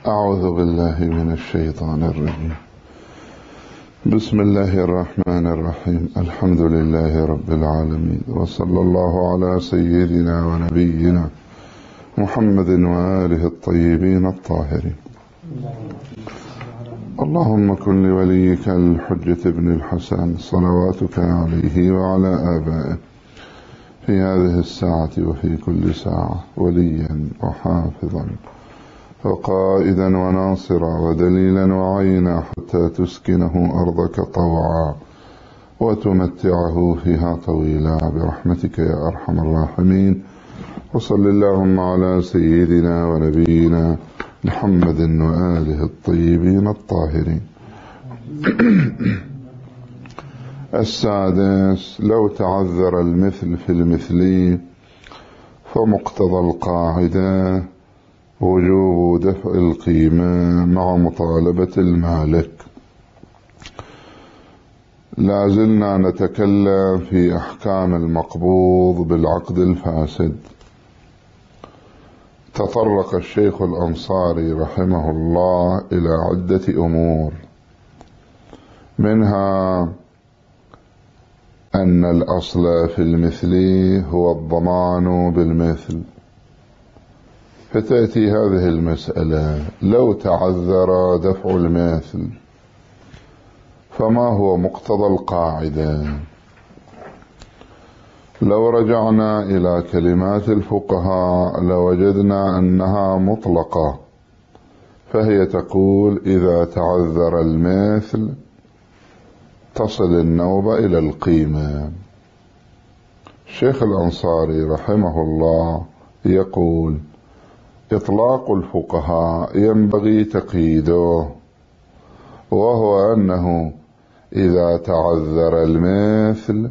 أعوذ بالله من الشيطان الرجيم. بسم الله الرحمن الرحيم. الحمد لله رب العالمين، وصلى الله على سيدنا ونبينا محمد وآله الطيبين الطاهرين. اللهم كن لوليك الحجة بن الحسن صلواتك عليه وعلى آبائه في هذه الساعة وفي كل ساعة وليا وحافظا وقائدا وناصرا ودليلا وعينا، حتى تسكنه أرضك طوعا وتمتعه فيها طويلا برحمتك يا أرحم الراحمين. وصل اللهم على سيدنا ونبينا محمد وآله الطيبين الطاهرين. السادس: لو تعذر المثل في المثلي فمقتضى القاعدة وجوب دفع القيمة مع مطالبة المالك. لازلنا نتكلم في أحكام المقبوض بالعقد الفاسد. تطرق الشيخ الأنصاري رحمه الله إلى عدة أمور، منها أن الأصل في المثل هو الضمان بالمثل، فتأتي هذه المسألة: لو تعذر دفع المثل فما هو مقتضى القاعدة؟ لو رجعنا إلى كلمات الفقهاء لوجدنا أنها مطلقة، فهي تقول: إذا تعذر المثل تصل النوبة إلى القيمة. الشيخ الأنصاري رحمه الله يقول: إطلاق الفقهاء ينبغي تقييده، وهو أنه إذا تعذر المثل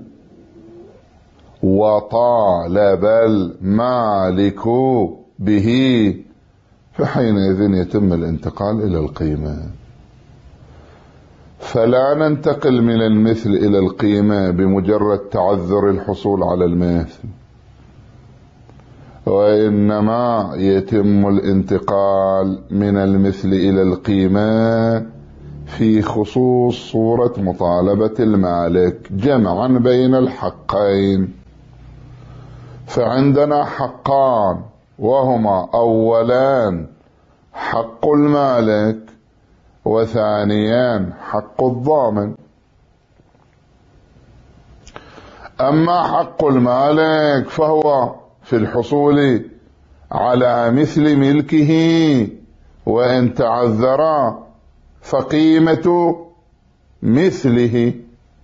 وطالب المالك به فحينئذ يتم الانتقال إلى القيمة. فلا ننتقل من المثل إلى القيمة بمجرد تعذر الحصول على المثل، وإنما يتم الانتقال من المثل إلى القيمة في خصوص صورة مطالبة المالك جمعا بين الحقين. فعندنا حقان، وهما أولا حق المالك، وثانيا حق الضامن. أما حق المالك فهو في الحصول على مثل ملكه، وإن تعذر فقيمة مثله.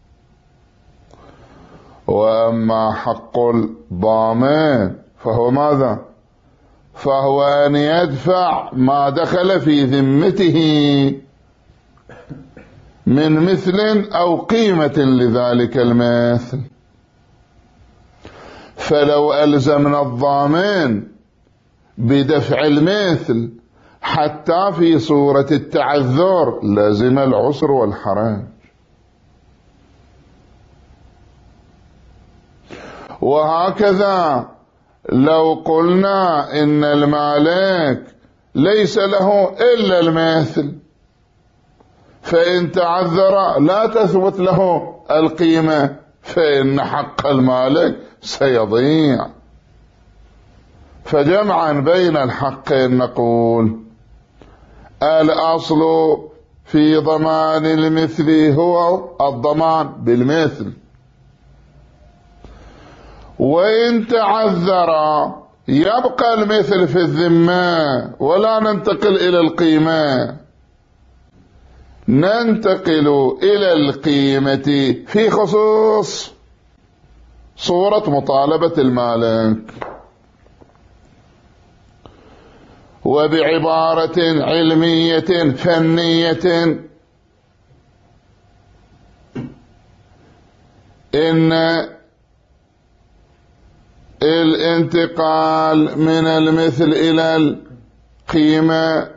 وأما حق الضامن فهو ماذا؟ فهو أن يدفع ما دخل في ذمته من مثل أو قيمة لذلك المثل. فلو ألزمنا الضامن بدفع المثل حتى في صورة التعذر لازم العسر والحرج. وهكذا لو قلنا إن المالك ليس له إلا المثل، فإن تعذر لا تثبت له القيمة، فإن حق المالك سيضيع. فجمعا بين الحقين نقول: الأصل في ضمان المثل هو الضمان بالمثل، وإن تعذر يبقى المثل في الذمة ولا ننتقل إلى القيمة، ننتقل إلى القيمة في خصوص صورة مطالبة المالك. وبعبارة علمية فنية، إن الانتقال من المثل إلى القيمة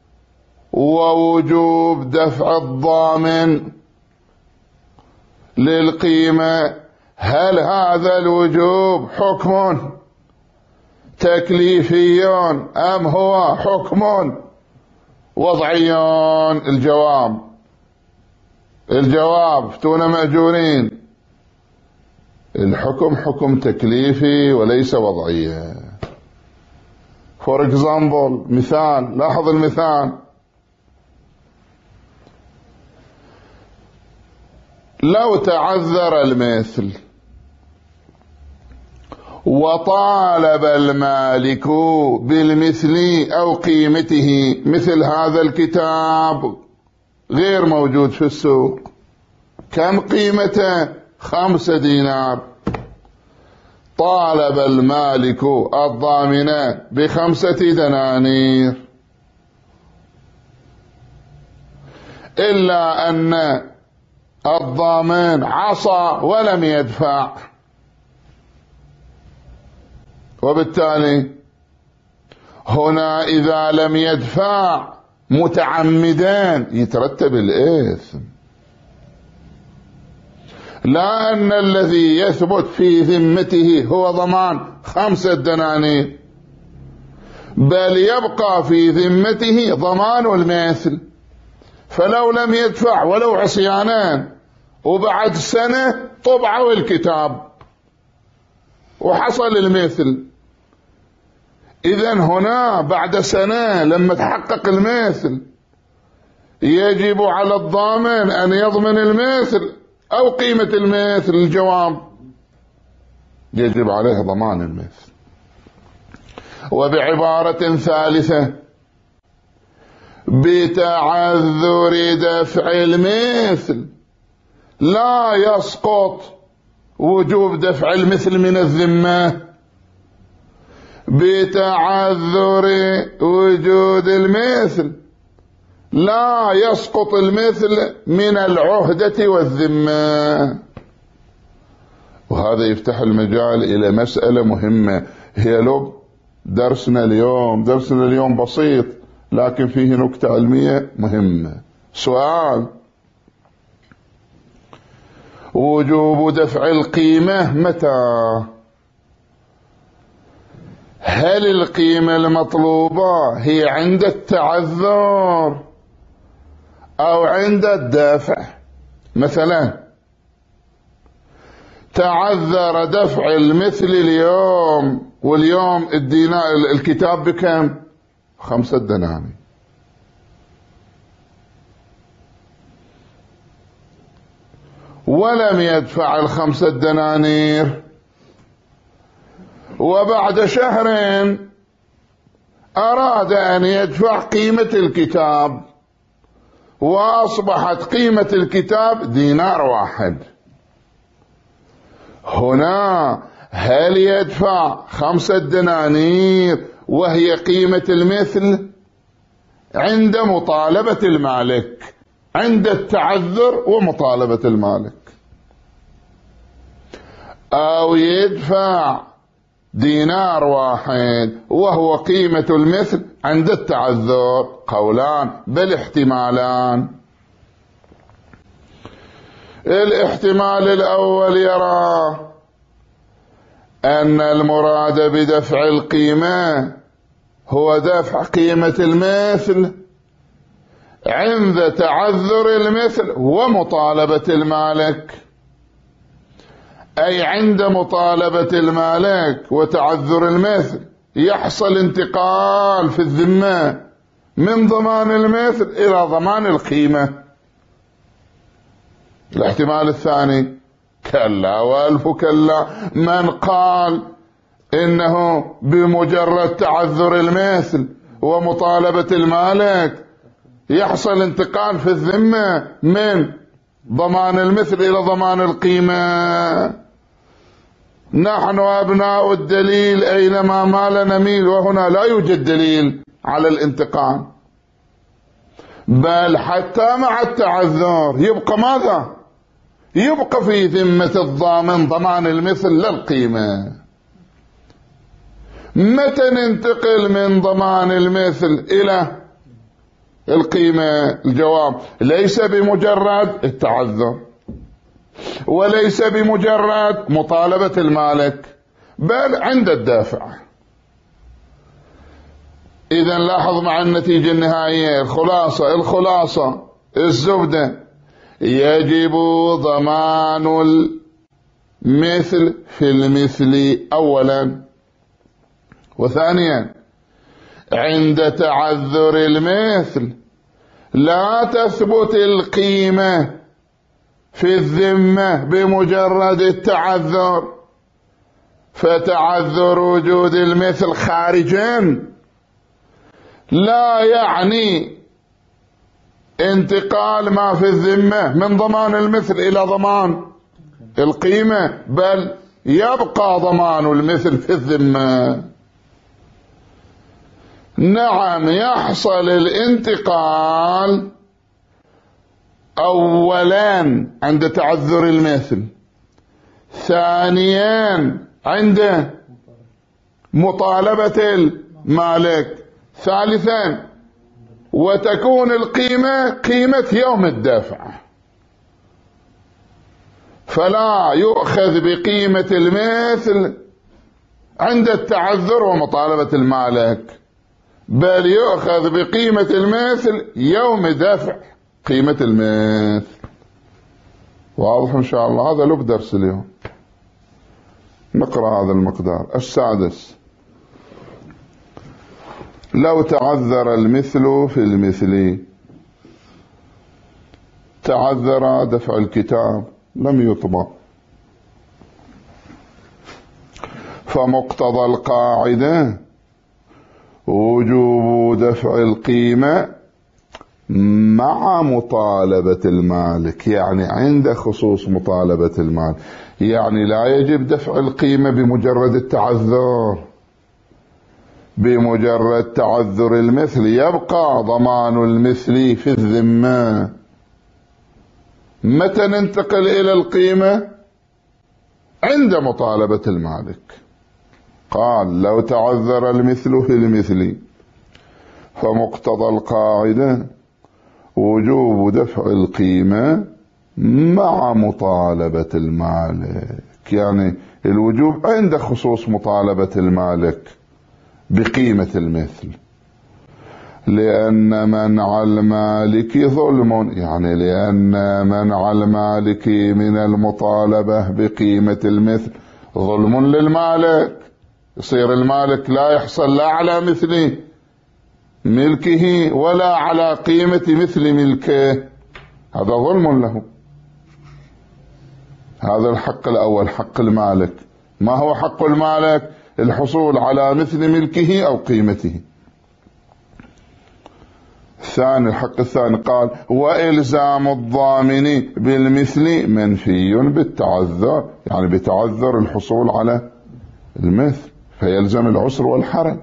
ووجوب دفع الضامن للقيمة، هل هذا الوجوب حكم تكليفي أم هو حكم وضعيون. الجواب افتونا مأجورين. الحكم حكم تكليفي وليس وضعية. فور اكزامبل، مثال، لاحظ المثال. لو تعذر المثل وطالب المالك بالمثل أو قيمته، مثل هذا الكتاب غير موجود في السوق، كم قيمته؟ 5 دينار. طالب المالك الضامن ب5 دنانير، إلا أن الضامن عصى ولم يدفع، وبالتالي هنا إذا لم يدفع متعمدا يترتب الإثم. لا أن الذي يثبت في ذمته هو ضمان 5 دنانير، بل يبقى في ذمته ضمان المثل. فلو لم يدفع ولو عصيانان وبعد سنة طبعوا الكتاب وحصل المثل، إذن هنا بعد سنة لما تحقق المثل يجب على الضامن أن يضمن المثل أو قيمة المثل. الجواب يجب عليه ضمان المثل. وبعبارة ثالثة، بتعذر دفع المثل لا يسقط وجوب دفع المثل من الذمة. بتعذر وجود المثل لا يسقط المثل من العهدة والذمة. وهذا يفتح المجال إلى مسألة مهمة، هي لب درسنا اليوم بسيط لكن فيه نكتة علمية مهمة. سؤال: وجوب دفع القيمة متى؟ هل القيمة المطلوبة هي عند التعذر أو عند الدفع؟ مثلا تعذر دفع المثل اليوم، واليوم الدينار الكتاب بكم؟ 5 دنانير. ولم يدفع 5 دنانير، وبعد شهرين أراد أن يدفع قيمة الكتاب، وأصبحت قيمة الكتاب دينار 1. هنا هل يدفع 5 دنانير وهي قيمة المثل عند مطالبة المالك، عند التعذر ومطالبة المالك، أو يدفع دينار 1 وهو قيمة المثل عند التعذر؟ قولان بل احتمالان. الاحتمال الأول يرى أن المراد بدفع القيمة هو دفع قيمة المثل عند تعذر المثل ومطالبة المالك، أي عند مطالبة المالك وتعذر المثل يحصل انتقال في الذمة من ضمان المثل إلى ضمان القيمة. الاحتمال الثاني كلا والف كلا، من قال إنه بمجرد تعذر المثل ومطالبة المالك يحصل انتقال في الذمة من ضمان المثل إلى ضمان القيمة. نحن أبناء الدليل أينما مال نميل، وهنا لا يوجد دليل على الانتقال، بل حتى مع التعذر يبقى ماذا؟ يبقى في ذمة الضامن ضمان المثل للقيمة. متى ننتقل من ضمان المثل إلى القيمة؟ الجواب ليس بمجرد التعذر وليس بمجرد مطالبة المالك، بل عند الدافع. إذا لاحظ مع النتيجة النهائية، الخلاصة الزبدة، يجب ضمان المثل في المثل أولا، وثانيا عند تعذر المثل لا تثبت القيمة في الذمة بمجرد التعذر، فتعذر وجود المثل خارجا لا يعني انتقال ما في الذمة من ضمان المثل إلى ضمان القيمة، بل يبقى ضمان المثل في الذمة. نعم، يحصل الانتقال أولا عند تعذر المثل، ثانيا عند مطالبة المالك، ثالثا وتكون القيمة قيمة يوم الدفع، فلا يؤخذ بقيمة المثل عند التعذر ومطالبة المالك، بل يؤخذ بقيمة المثل يوم دفع قيمة المثل. واضح إن شاء الله؟ هذا لب درس اليوم. نقرأ هذا المقدار. السادس، لو تعذر المثل في المثل، تعذر دفع الكتاب لم يطبع، فمقتضى القاعدة وجوب دفع القيمة مع مطالبة المالك، يعني عند خصوص مطالبة المال، يعني لا يجب دفع القيمة بمجرد التعذر، بمجرد تعذر المثل يبقى ضمان المثل في الذمة. متى ننتقل إلى القيمة؟ عند مطالبة المالك. قال لو تعذر المثل في المثل فمقتضى القاعدة وجوب دفع القيمة مع مطالبة المالك، يعني الوجوب عند خصوص مطالبة المالك بقيمة المثل، لأن منع المالك ظلم، يعني لأن منع المالك من المطالبة بقيمة المثل ظلم للمالك، يصير المالك لا يحصل لا على مثل ملكه ولا على قيمة مثل ملكه، هذا ظلم له. هذا الحق الأول، حق المالك. ما هو حق المالك؟ الحصول على مثل ملكه أو قيمته. الثاني، الحق الثاني، قال وإلزام الضامن بالمثل منفي بالتعذر، يعني بتعذر الحصول على المثل فيلزم العسر والحرج،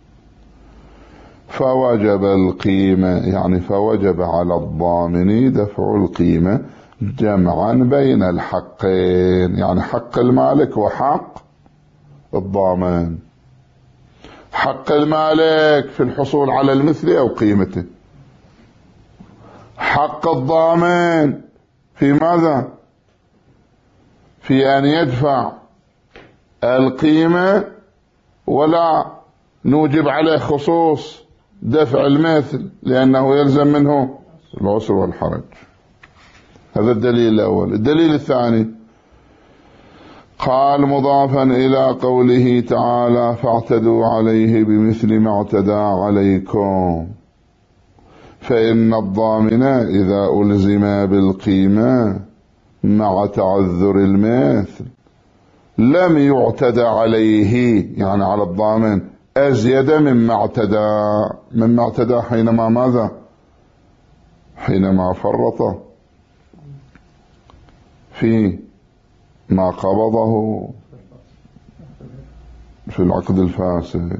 فوجب القيمة، يعني فوجب على الضامن دفع القيمة جمعا بين الحقين، يعني حق المالك وحق الضامن. حق المالك في الحصول على المثل أو قيمته، حق الضامن في ماذا؟ في أن يدفع القيمة ولا نوجب عليه خصوص دفع المثل لأنه يلزم منه العسر والحرج. هذا الدليل الأول. الدليل الثاني، قال مضافا إلى قوله تعالى فاعتدوا عليه بمثل ما اعتدى عليكم، فإن الضامن إذا ألزم بالقيمة مع تعذر المثل لم يعتدى عليه، يعني على الضامن أزيد مما اعتدى حينما ماذا؟ حينما فرط في ما قبضه في العقد الفاسد.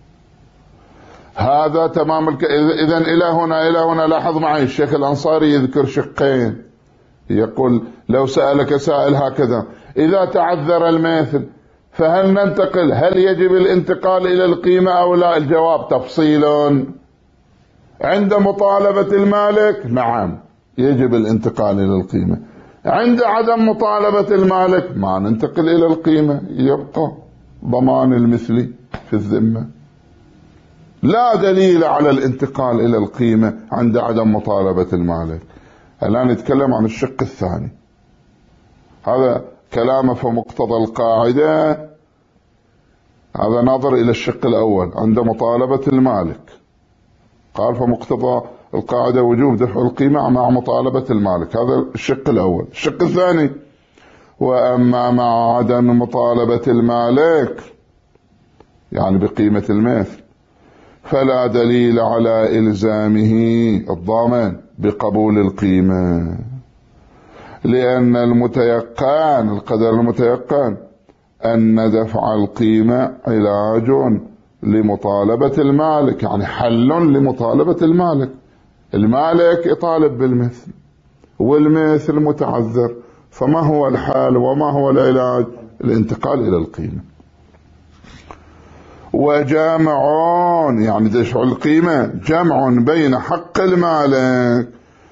هذا تمام إذن إلى هنا لاحظ معي الشيخ الأنصاري يذكر شقين، يقول لو سألك سائل هكذا إذا تعذر المثل فهل ننتقل، هل يجب الانتقال إلى القيمة أو لا؟ الجواب تفصيل. عند مطالبة المالك نعم يجب الانتقال إلى القيمة، عند عدم مطالبة المالك ما ننتقل إلى القيمة، يبقى ضمان المثل في الذمة. لا دليل على الانتقال إلى القيمة عند عدم مطالبة المالك. الآن نتكلم عن الشق الثاني، هذا كلامه فمقتضى القاعدة، هذا ناظر إلى الشق الأول عند مطالبة المالك، قال فمقتضى القاعدة وجوب دفع القيمة مع مطالبة المالك، هذا الشق الأول. الشق الثاني: وأما مع عدم مطالبة المالك يعني بقيمة المثل فلا دليل على إلزامه الضامن بقبول القيمة، لأن المتيقن، القدر المتيقن، أن دفع القيمة علاج لمطالبة المالك، يعني حل لمطالبة المالك. المالك يطالب بالمثل والمثل متعذر، فما هو الحل وما هو العلاج؟ الانتقال إلى القيمة. وجمع، يعني دفع القيمة جمع بين حق المالك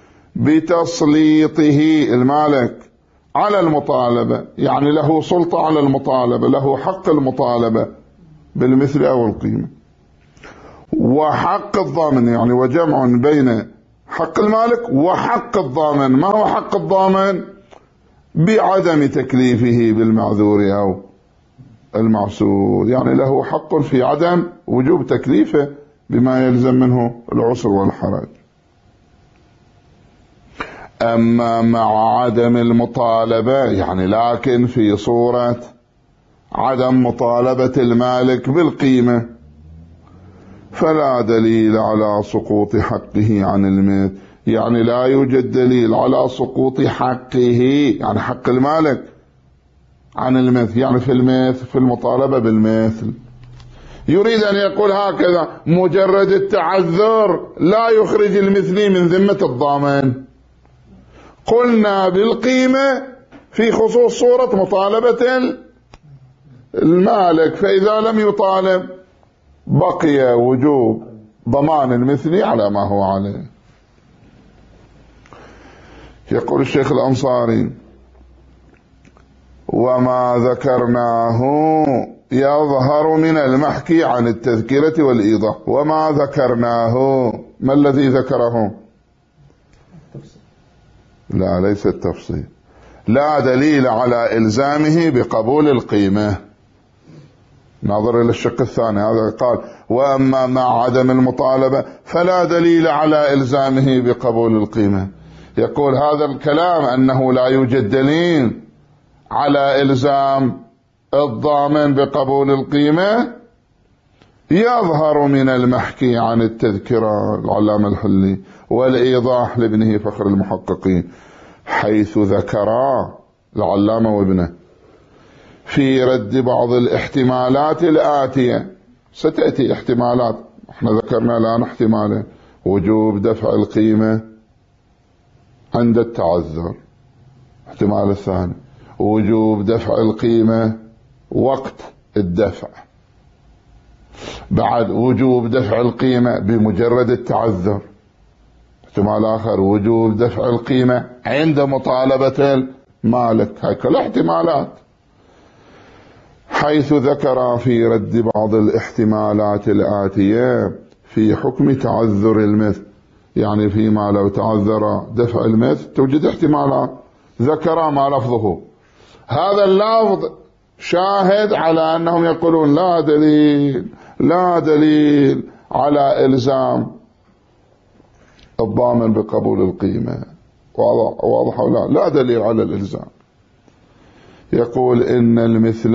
بتسليطه، المالك على المطالبة، يعني له سلطة على المطالبة، له حق المطالبة بالمثل أو القيمة، وحق الضامن، يعني وجمع بين حق المالك وحق الضامن. ما هو حق الضامن؟ بعدم تكليفه بالمعذور أو المعسور، يعني له حق في عدم وجوب تكليفه بما يلزم منه العسر والحرج. أما مع عدم المطالبة، يعني لكن في صورة عدم مطالبة المالك بالقيمة، فلا دليل على سقوط حقه عن المثل، يعني لا يوجد دليل على سقوط حقه، يعني حق المالك عن المثل، يعني في المثل، في المطالبة بالمثل. يريد أن يقول هكذا: مجرد التعذر لا يخرج المثلي من ذمة الضامن. قلنا بالقيمة في خصوص صورة مطالبة المالك، فإذا لم يطالب بقي وجوب ضمان المثلي على ما هو عليه. يقول الشيخ الأنصاري: وما ذكرناه يظهر من المحكي عن التذكرة والإيضاح. وما ذكرناه، ما الذي ذكره؟ لا، ليس التفصيل. لا دليل على إلزامه بقبول القيمة، ناظر إلى الشق الثاني. هذا قال: وأما مع عدم المطالبة فلا دليل على إلزامه بقبول القيمة. يقول هذا الكلام أنه لا يوجد دليل على إلزام الضامن بقبول القيمة، يظهر من المحكي عن التذكرة العلامة الحلي والإيضاح لابنه فخر المحققين، حيث ذكرا العلامة وابنه في رد بعض الاحتمالات الآتية. ستأتي احتمالات، احنا ذكرنا الآن احتمالين: وجوب دفع القيمة عند التعذر، احتمال الثاني وجوب دفع القيمة وقت الدفع، بعد وجوب دفع القيمة بمجرد التعذر، احتمال آخر وجوب دفع القيمة عند مطالبة المالك. هاي كلها احتمالات. حيث ذكر في رد بعض الاحتمالات الآتية في حكم تعذر المثل، يعني فيما لو تعذر دفع المثل توجد احتمالات، ذكر ما لفظه. هذا اللفظ شاهد على أنهم يقولون لا دليل على إلزام الضامن بقبول القيمة. واضح أو لا دليل على الإلزام. يقول إن المثل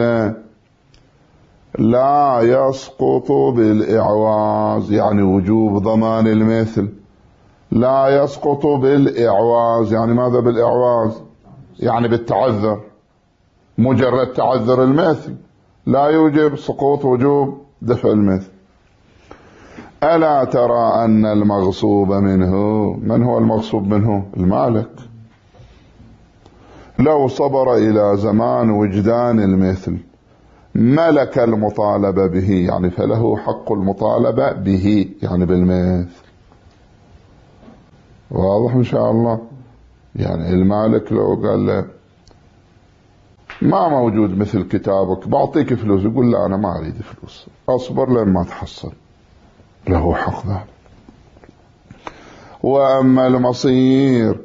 لا يسقط بالإعواز، يعني وجوب ضمان المثل لا يسقط بالإعواز. يعني ماذا بالإعواز؟ يعني بالتعذر، مجرد تعذر المثل لا يوجب سقوط وجوب دفع المثل. ألا ترى أن المغصوب منه، من هو المغصوب منه؟ المالك، لو صبر إلى زمان وجدان المثل ملك المطالبة به، يعني فله حق المطالبة به، يعني بالمثل. واضح إن شاء الله؟ يعني المالك لو قال له ما موجود مثل كتابك بعطيك فلوس، يقول لا أنا ما أريد فلوس، أصبر لين ما تحصل. له حق ذلك. وأما المصير،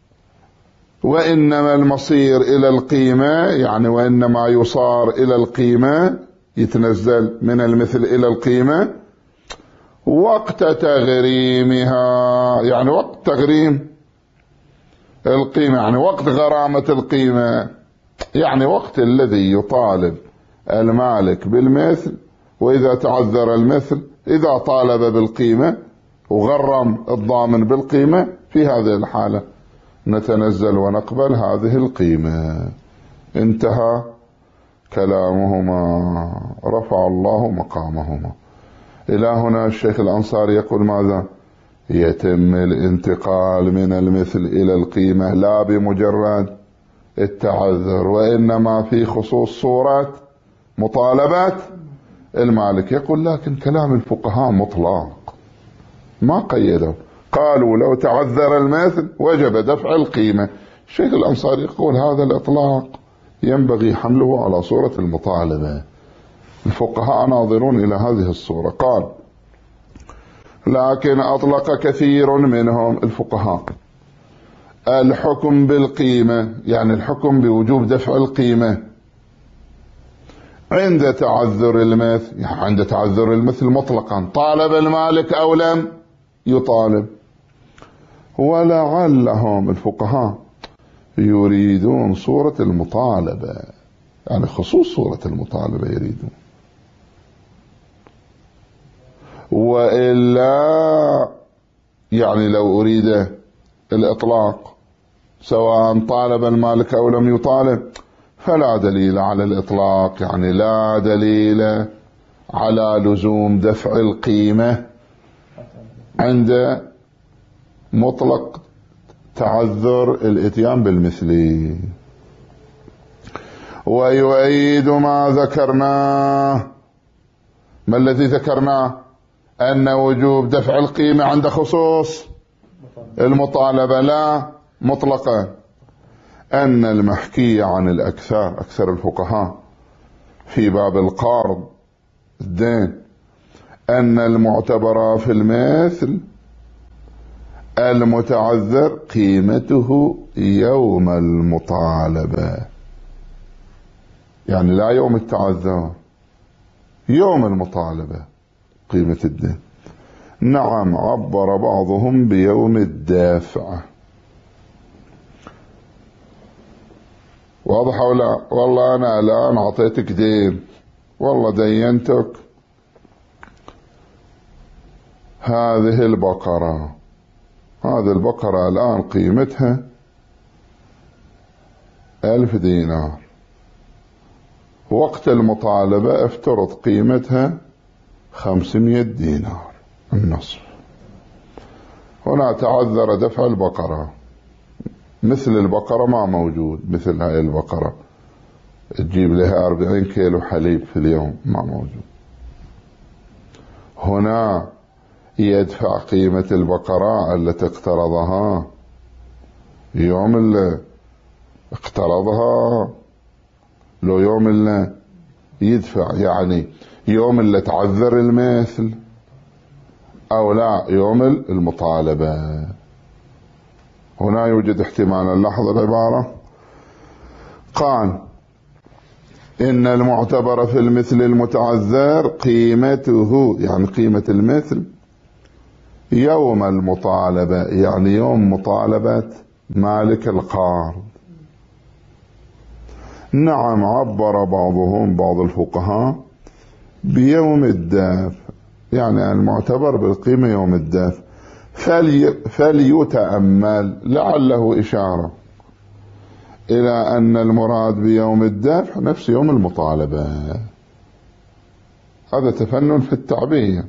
وإنما المصير إلى القيمة، يعني وإنما يصار إلى القيمة، يتنزل من المثل إلى القيمة وقت تغريمها، يعني وقت تغريم القيمة، يعني وقت غرامة القيمة، يعني وقت الذي يطالب المالك بالمثل. وإذا تعذر المثل، إذا طالب بالقيمة وغرم الضامن بالقيمة، في هذه الحالة نتنزل ونقبل هذه القيمة. انتهى كلامهما، رفع الله مقامهما. إلى هنا الشيخ الأنصاري يقول ماذا؟ يتم الانتقال من المثل إلى القيمة لا بمجرد التعذر، وإنما في خصوص صورة مطالبات المالك. يقول لكن كلام الفقهاء مطلق، ما قيدوا، قالوا لو تعذر المثل وجب دفع القيمة. الشيخ الأنصاري يقول هذا الإطلاق ينبغي حمله على صورة المطالبة. الفقهاء ناظرون إلى هذه الصورة. قال لكن أطلق كثير منهم الفقهاء الحكم بالقيمة، يعني الحكم بوجوب دفع القيمة عند تعذر المثل، يعني عند تعذر المثل مطلقا، طالب المالك أو لم يطالب. ولعلهم الفقهاء يريدون صورة المطالبة، يعني خصوص صورة المطالبة يريدون، وإلا يعني لو أريد الإطلاق سواء طالب المالك أو لم يطالب فلا دليل على الإطلاق، يعني لا دليل على لزوم دفع القيمة عند مطلق تعذر الاتيان بالمثلي. ويؤيد ما ذكرناه، ما الذي ذكرناه؟ أن وجوب دفع القيمة عند خصوص المطالبة لا مطلقا. أن المحكي عن الأكثر، أكثر الفقهاء في باب القرض الدين، أن المعتبر في المثل المتعذر قيمته يوم المطالبة، يعني لا يوم التعذر، يوم المطالبة قيمة الدين. نعم عبر بعضهم بيوم الدافع. واضح أو لا؟ والله أنا الآن أعطيتك دين، والله دينتك هذه البقرة، هذه البقرة الآن قيمتها 1000 دينار، وقت المطالبة افترض قيمتها 500 دينار النصف. هنا تعذر دفع البقرة، مثل البقرة ما موجود، مثل هاي البقرة تجيب لها 40 كيلو حليب في اليوم ما موجود. هنا يدفع قيمة البقرة التي اقترضها يوم اللي اقترضها، لو يوم اللي يدفع، يعني يوم اللي تعذر المثل أو لا يوم المطالبة. هنا يوجد احتمال. لاحظ العبارة، قال إن المعتبر في المثل المتعذر قيمته، يعني قيمة المثل يوم المطالبة، يعني يوم مطالبة مالك القرض. نعم عبر بعضهم، بعض الفقهاء، بيوم الدافع، يعني المعتبر بالقيمة يوم الدافع. فليتأمل، لعله إشارة إلى أن المراد بيوم الدافع نفس يوم المطالبة. هذا تفنن في التعبير،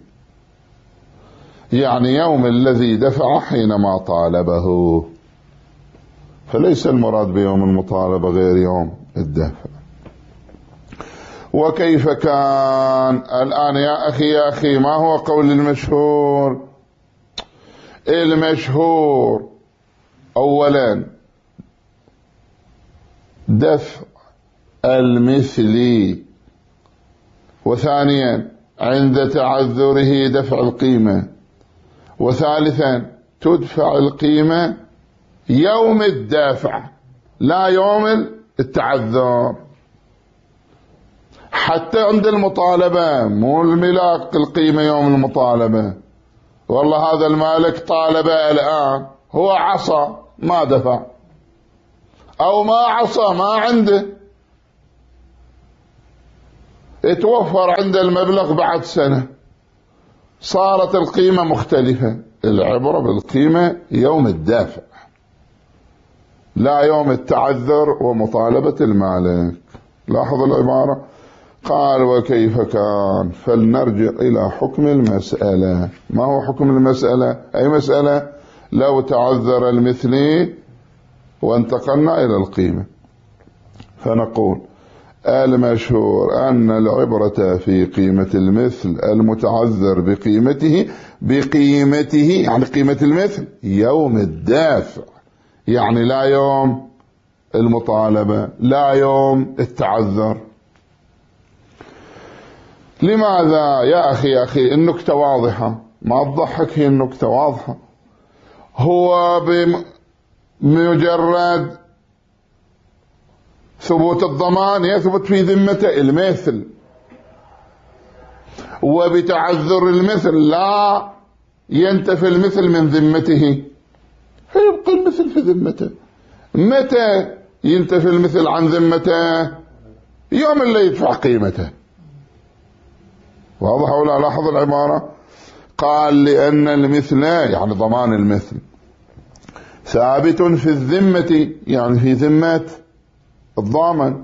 يعني يوم الذي دفع حينما طالبه، فليس المراد بيوم المطالبة غير يوم الدفع. وكيف كان الآن يا أخي ما هو قول المشهور؟ المشهور أولا دفع المثلي، وثانيا عند تعذره دفع القيمة. وثالثا تدفع القيمة يوم الدافع لا يوم التعذر. حتى عند المطالبة، مو الملاك القيمة يوم المطالبة. والله هذا المالك طالب الآن، هو عصى ما دفع، أو ما عصى ما عنده، اتوفر عند المبلغ بعد سنة، صارت القيمة مختلفة. العبرة بالقيمة يوم الدافع لا يوم التعذر ومطالبة المالك. لاحظ العبارة. قال وكيف كان؟ فلنرجع إلى حكم المسألة. ما هو حكم المسألة؟ أي مسألة؟ لو تعذر المثلي وانتقلنا إلى القيمة، فنقول المشهور أن العبرة في قيمة المثل المتعذر بقيمته يعني قيمة المثل يوم الدافع، يعني لا يوم المطالبة، لا يوم التعذر. لماذا يا أخي النكتة واضحة، ما تضحك، هي النكتة واضحة. هو بمجرد ثبوت الضمان يثبت في ذمته المثل، وبتعذر المثل لا ينتفي المثل من ذمته، فيبقى المثل في ذمته. متى ينتفي المثل عن ذمته؟ يوم اللي يدفع قيمته. واضح ولا؟ لاحظ العبارة. قال لأن المثل يعني ضمان المثل ثابت في الذمة، يعني في ذمة الضامن،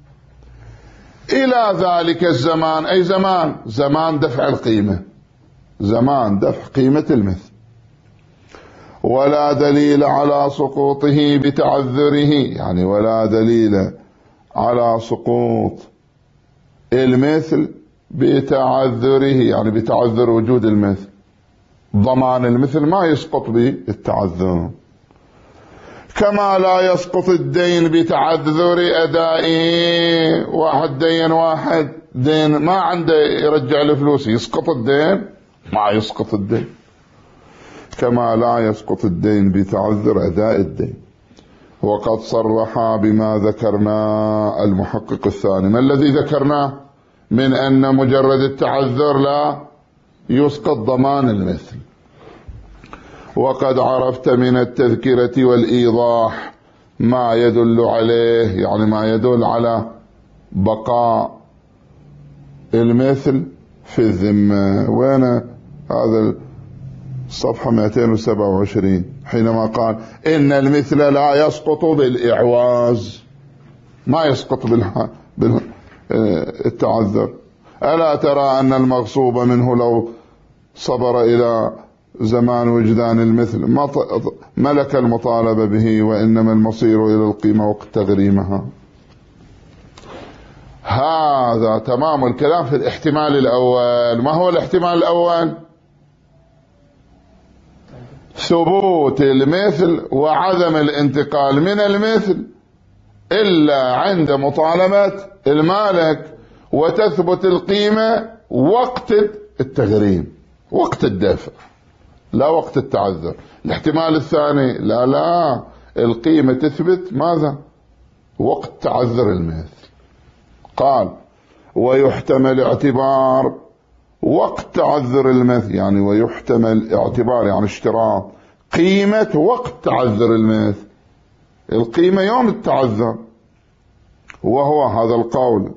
إلى ذلك الزمان، أي زمان دفع القيمة، زمان دفع قيمة المثل. ولا دليل على سقوطه بتعذره، يعني ولا دليل على سقوط المثل بتعذره، يعني بتعذر وجود المثل. ضمان المثل ما يسقط بالتعذر، كما لا يسقط الدين بتعذر أدائه. واحد دين واحد دين ما عنده يرجع له فلوس، يسقط الدين؟ ما يسقط الدين. كما لا يسقط الدين بتعذر أداء الدين. وقد صرح بما ذكرنا المحقق الثاني. ما الذي ذكرناه؟ من أن مجرد التعذر لا يسقط ضمان المثل. وقد عرفت من التذكرة والإيضاح ما يدل عليه، يعني ما يدل على بقاء المثل في الذمة. وين هذا؟ الصفحة 227 حينما قال إن المثل لا يسقط بالإعواز، ما يسقط بالتعذر. ألا ترى أن المغصوب منه لو صبر إلى زمان وجدان المثل ما ملك المطالبة به، وإنما المصير إلى القيمة وقت تغريمها. هذا تمام الكلام في الاحتمال الأول. ما هو الاحتمال الأول؟ ثبوت المثل وعدم الانتقال من المثل إلا عند مطالبة المالك، وتثبت القيمة وقت التغريم، وقت الدفع، لا وقت التعذر. الاحتمال الثاني لا القيمة تثبت ماذا؟ وقت تعذر المثل. قال ويحتمل اعتبار وقت تعذر المثل، يعني ويحتمل اعتبار يعني اشتراط قيمة وقت تعذر المثل، القيمة يوم التعذر. وهو هذا القول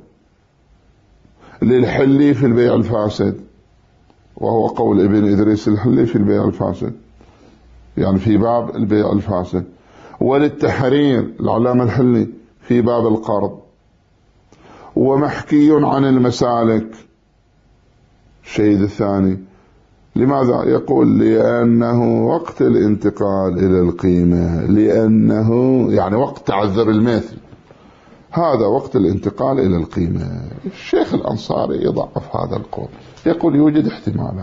للحلي في البيع الفاسد، وهو قول ابن إدريس الحلي في البيع الفاسد، يعني في باب البيع الفاسد. وللتحرير العلامة الحلي في باب القرض. ومحكي عن المسالك الشيء الثاني. لماذا؟ يقول لأنه وقت الانتقال إلى القيمة، لأنه يعني وقت تعذر المثل، هذا وقت الانتقال إلى القيمة. الشيخ الأنصاري يضعف هذا القول، يقول يوجد احتمالان.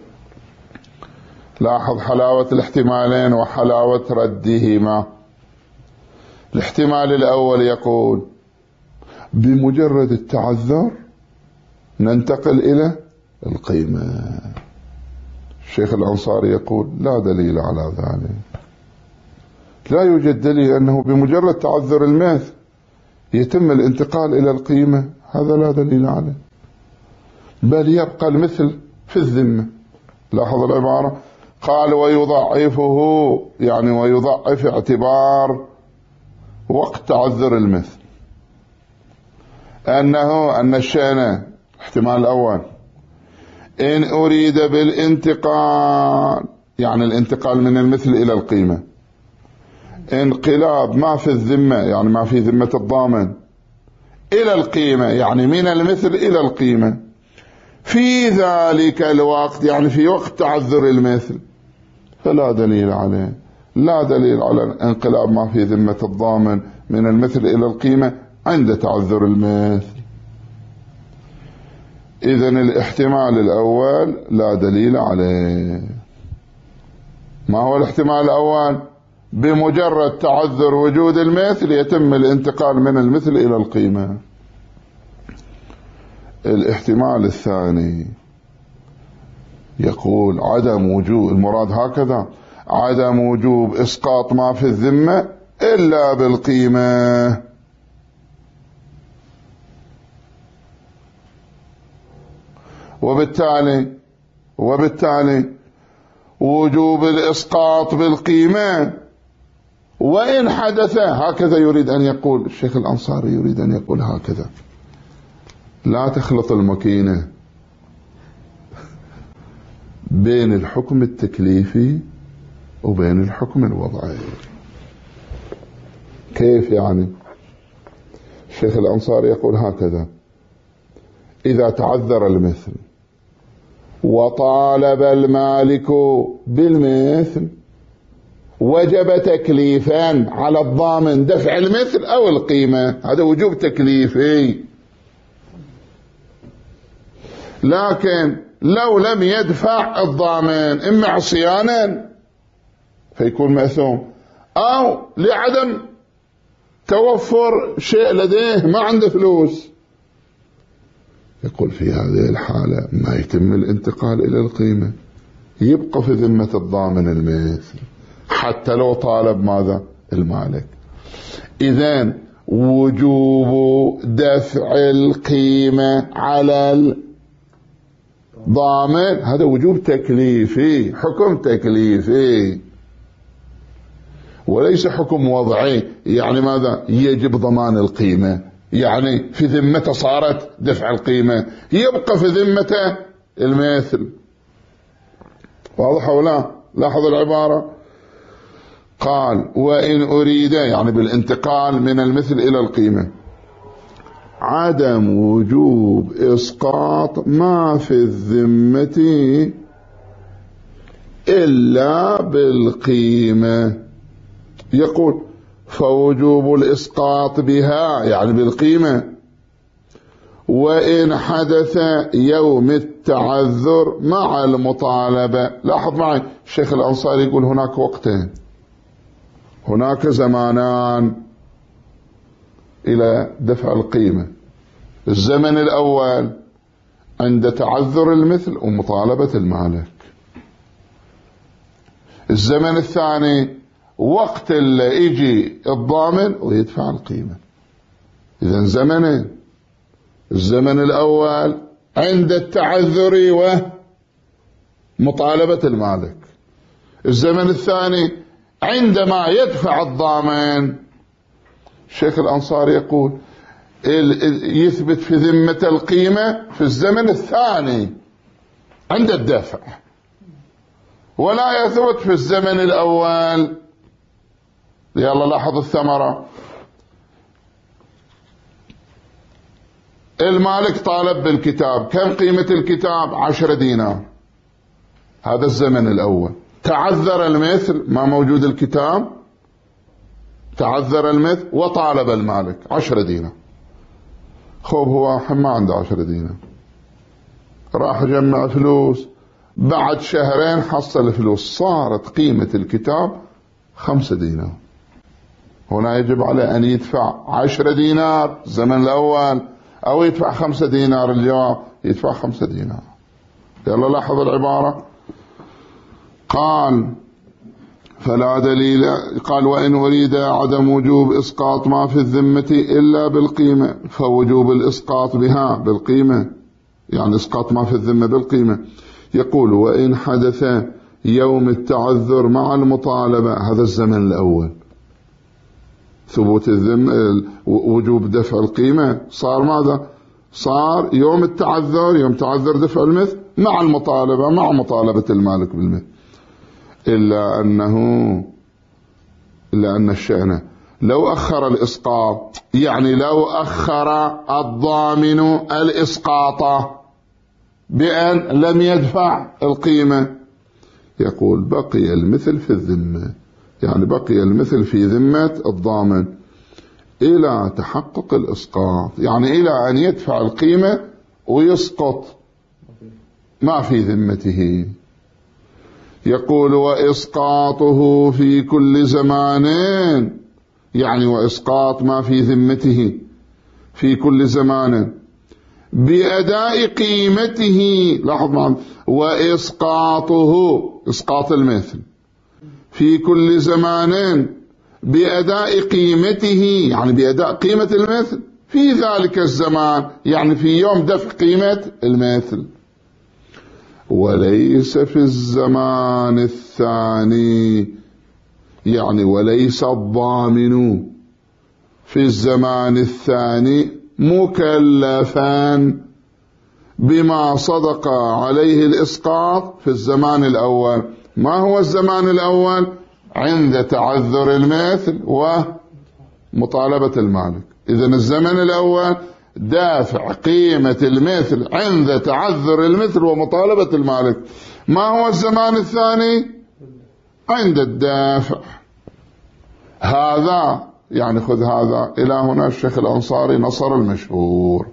لاحظ حلاوة الاحتمالين وحلاوة ردهما. الاحتمال الأول يقول بمجرد التعذر ننتقل إلى القيمة. الشيخ الأنصاري يقول لا دليل على ذلك، لا يوجد دليل أنه بمجرد تعذر المثل يتم الانتقال إلى القيمة، هذا لا دليل عليه، بل يبقى المثل في الذمة. لاحظ العبارة، قال ويضعفه، يعني ويضعف اعتبار وقت تعذر المثل أن الشأن احتمال الأول إن أريد بالانتقال، يعني الانتقال من المثل إلى القيمة، انقلاب ما في الذمة يعني ما في ذمة الضامن إلى القيمة، يعني من المثل إلى القيمة في ذلك الوقت، يعني في وقت تعذر المثل، فلا دليل عليه، لا دليل على انقلاب ما في ذمة الضامن من المثل إلى القيمة عند تعذر المثل. إذن الاحتمال الأول لا دليل عليه. ما هو الاحتمال الأول؟ بمجرد تعذر وجود المثل يتم الانتقال من المثل إلى القيمة. الاحتمال الثاني يقول عدم وجوب، المراد هكذا، عدم وجوب إسقاط ما في الذمة إلا بالقيمة، وبالتالي وجوب الإسقاط بالقيمة وإن حدث، هكذا يريد أن يقول الشيخ الأنصاري، يريد أن يقول هكذا، لا تخلط الماكينة بين الحكم التكليفي وبين الحكم الوضعي. كيف يعني؟ الشيخ الأنصاري يقول هكذا، إذا تعذر المثل وطالب المالك بالمثل وجب تكليفان على الضامن دفع المثل أو القيمة، هذا وجوب تكليفي. لكن لو لم يدفع الضامن إما عصيانا فيكون مأثوم، أو لعدم توفر شيء لديه ما عنده فلوس، يقول في هذه الحالة ما يتم الانتقال إلى القيمة، يبقى في ذمة الضامن المثل حتى لو طالب ماذا؟ المالك. إذن وجوب دفع القيمة على الضامن هذا وجوب تكليفي، حكم تكليفي وليس حكم وضعي. يعني ماذا؟ يجب ضمان القيمة، يعني في ذمته صارت دفع القيمة، يبقى في ذمته المثل. واضح ولا؟ لاحظ العبارة، قال وإن أريد، يعني بالانتقال من المثل إلى القيمة، عدم وجوب إسقاط ما في الذمة إلا بالقيمة. يقول فوجوب الإسقاط بها يعني بالقيمة، وإن حدث يوم التعذر مع المطالبة. لاحظ معي الشيخ الأنصاري يقول هناك وقتين، هناك زمانان إلى دفع القيمة. الزمن الأول عند تعذر المثل ومطالبة المالك، الزمن الثاني وقت اللي يجي الضامن ويدفع القيمة. إذن زمنين، الزمن الأول عند التعذر ومطالبة المالك، الزمن الثاني عندما يدفع الضامن. الشيخ الأنصاري يقول يثبت في ذمة القيمة في الزمن الثاني عند الدفع، ولا يثبت في الزمن الأول. يلا لاحظ الثمرة، المالك طالب بالكتاب، كم قيمة الكتاب؟ 10 دينار، هذا الزمن الأول. تعذر المثل، ما موجود الكتاب، تعذر المثل وطالب المالك 10 دينار. خوب هو ما عنده 10 دينار، راح جمع فلوس، بعد شهرين حصل فلوس، صارت قيمة الكتاب 5 دينار. هنا يجب عليه أن يدفع 10 دينار الزمن الأول، أو يدفع 5 دينار. الجواب يدفع 5 دينار. يلا لاحظ العبارة. قال فلا دليل، قال وإن أريد عدم وجوب إسقاط ما في الذمة إلا بالقيمة فوجوب الإسقاط بها بالقيمة، يعني إسقاط ما في الذمة بالقيمة. يقول وإن حدث يوم التعذر مع المطالبة، هذا الزمن الأول، ثبوت الذمة وجوب دفع القيمة، صار ماذا؟ صار يوم التعذر، يوم تعذر دفع المثل مع المطالبة، مع مطالبة المالك بالمثل. إلا أن الشأن لو أخر الإسقاط، يعني لو أخر الضامن الإسقاط بأن لم يدفع القيمة، يقول بقي المثل في الذمة، يعني بقي المثل في ذمة الضامن إلى تحقق الإسقاط، يعني إلى أن يدفع القيمة ويسقط ما في ذمته. يقول وإسقاطه في كل زمان، يعني وإسقاط ما في ذمته في كل زمان بأداء قيمته، لاحظ معنا، وإسقاطه إسقاط المثل في كل زمان بأداء قيمته، يعني بأداء قيمة المثل في ذلك الزمان، يعني في يوم دفع قيمة المثل، وليس في الزمان الثاني، يعني وليس الضامن في الزمان الثاني مكلفا بما صدق عليه الإسقاط في الزمان الأول. ما هو الزمان الأول؟ عند تعذر المثل ومطالبة المالك. إذن الزمن الأول دافع قيمة المثل عند تعذر المثل ومطالبة المالك. ما هو الزمان الثاني؟ عند الدافع. هذا يعني خذ هذا إلى هنا. الشيخ الأنصاري نصر المشهور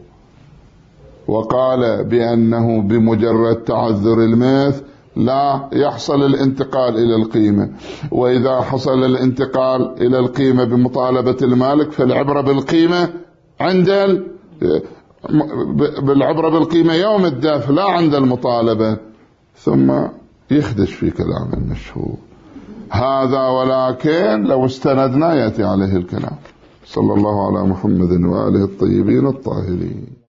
وقال بأنه بمجرد تعذر المثل لا يحصل الانتقال إلى القيمة، وإذا حصل الانتقال إلى القيمة بمطالبة المالك فالعبرة بالقيمة عند بالعبرة بالقيمة يوم الدافع لا عند المطالبة. ثم يخدش في كلام المشهور هذا، ولكن لو استندنا يأتي عليه الكلام. صلى الله على محمد وآله الطيبين الطاهرين.